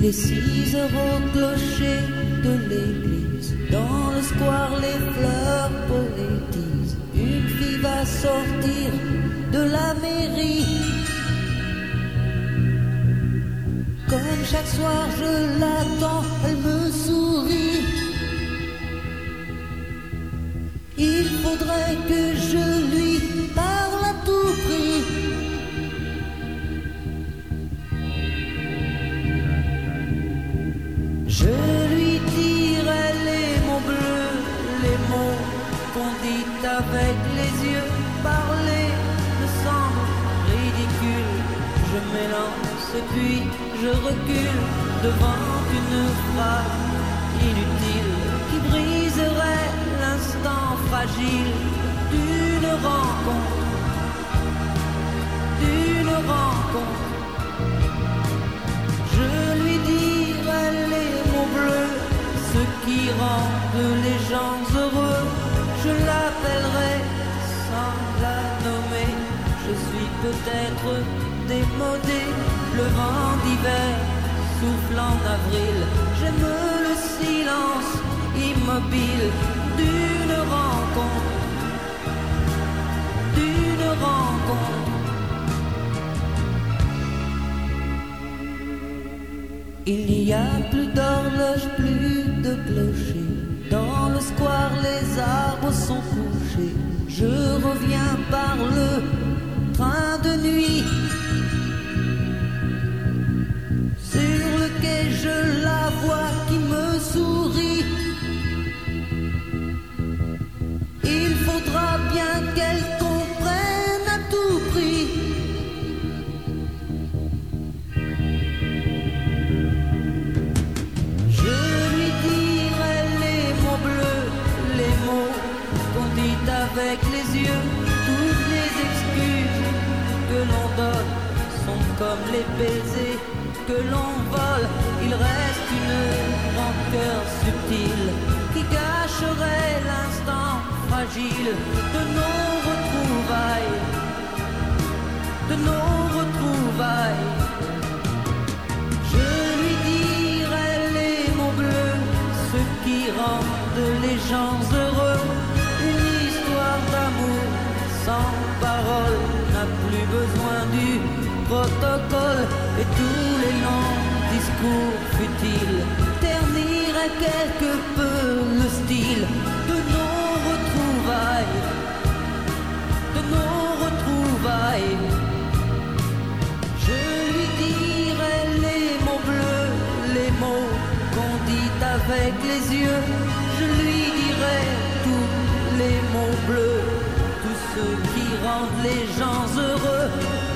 est 6 heures au clocher de l'église. Dans le square, les fleurs poétisent. Une fille va sortir de la mairie. Comme chaque soir je l'attends, elle me sourit. Il faudrait que je lui parle à tout prix. Je lui dirai les mots bleus, les mots qu'on dit avec les yeux. Parler me semble ridicule. Je m'élance et puis je recule devant une phrase inutile qui briserait l'instant fragile d'une rencontre, d'une rencontre. Je lui dirai les mots bleus, ce qui rendent les gens heureux. Je l'appellerai sans la nommer. Je suis peut-être démodé, le vent d'hiver souffle en avril. J'aime le silence immobile d'une rencontre, d'une rencontre. Il n'y a plus d'horloge, plus de clocher. Dans le square, les arbres sont couchés. Je reviens par le train de nuit. Sur le quai, je la vois qui me sourit. Il faudra bien qu'elle comprenne à tout prix. Je lui dirai les mots bleus, les mots qu'on dit avec les yeux. Toutes les excuses que l'on donne sont comme les baisers que l'on vole. Il reste une rancœur subtile qui gâcherait l'instant fragile de nos retrouvailles, de nos retrouvailles. Je lui dirai les mots bleus, ce qui rendent les gens heureux. Une histoire d'amour sans parole n'a plus besoin du protocole. Et tous les longs discours futiles terniraient quelque peu le style de nos retrouvailles, de nos retrouvailles. Je lui dirai les mots bleus, les mots qu'on dit avec les yeux. Je lui dirai tous les mots bleus, tous ceux qui rendent les gens heureux.